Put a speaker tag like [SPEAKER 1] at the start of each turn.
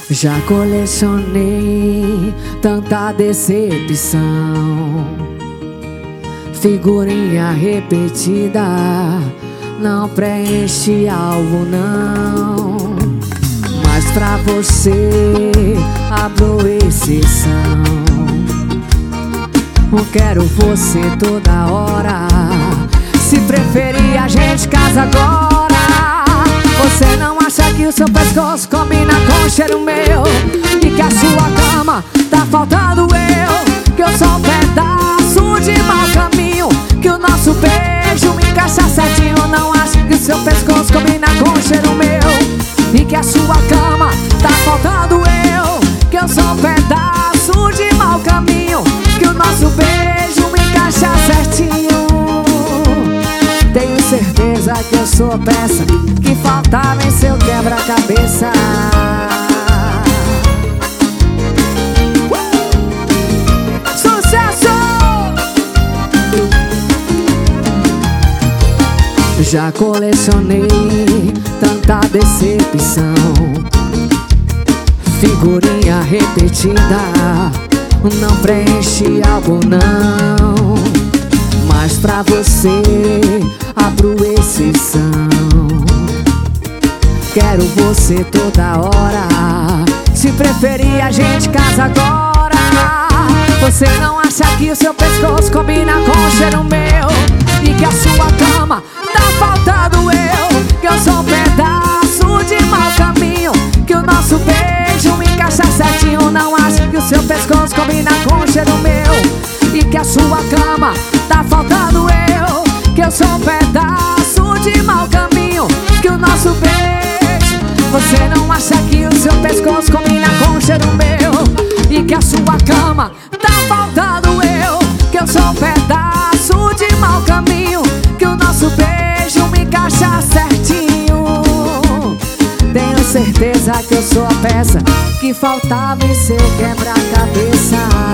[SPEAKER 1] Já colecionei tanta decepção, figurinha repetida não preenche algo não. Mas pra você abro exceção. Eu quero você toda hora. Se preferir, a gente casa agora. Você não acha que o seu pescoço combina com o cheiro meu? E que a sua cama tá faltando eu? Que eu sou um pedaço de mau caminho? Que o nosso beijo me encaixa certinho? Não acha que o seu pescoço combina com o cheiro meu? E que a sua cama tá faltando eu? Que eu sou um pedaço de mau caminho? Que o nosso beijo me encaixa certinho? Tenho certeza que eu sou a peça que faltava em seu quebra-cabeça. Sucesso! Já colecionei tanta decepção, figurinha repetida não preenche algo não. Mas pra você abro exceção. Quero você toda hora. Se preferir, a gente casa agora. Você não acha que o seu pescoço combina com o cheiro meu? E que a sua cama tá faltando eu? Que eu sou um pedaço de mau caminho? Que o nosso beijo me encaixa certinho? Não acha que o seu pescoço combina com o cheiro meu? E que a sua cama tá faltando eu? Que eu sou um pedaço de mau caminho? Que o nosso beijo, você não acha que o seu pescoço combina com o cheiro meu? E que a sua cama tá faltando eu? Que eu sou um pedaço de mau caminho? Que o nosso beijo me encaixa certinho? Tenho certeza que eu sou a peça que faltava em seu quebra-cabeça.